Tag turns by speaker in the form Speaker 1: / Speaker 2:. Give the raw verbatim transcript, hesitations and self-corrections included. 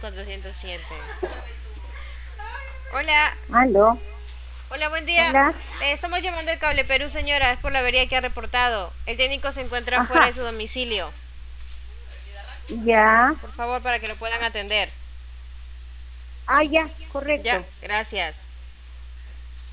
Speaker 1: cuatrocientos siete. Hola.
Speaker 2: Aló,
Speaker 1: Hola, buen día.
Speaker 2: hola.
Speaker 1: Eh, estamos llamando de Cable Perú, señora. Es por la avería que ha reportado. El técnico se encuentra fuera de
Speaker 2: Ajá,
Speaker 1: su domicilio.
Speaker 2: ya.
Speaker 1: Por favor, para que lo puedan atender.
Speaker 2: Ah, ya,
Speaker 1: Ya,
Speaker 2: correcto.
Speaker 1: gracias.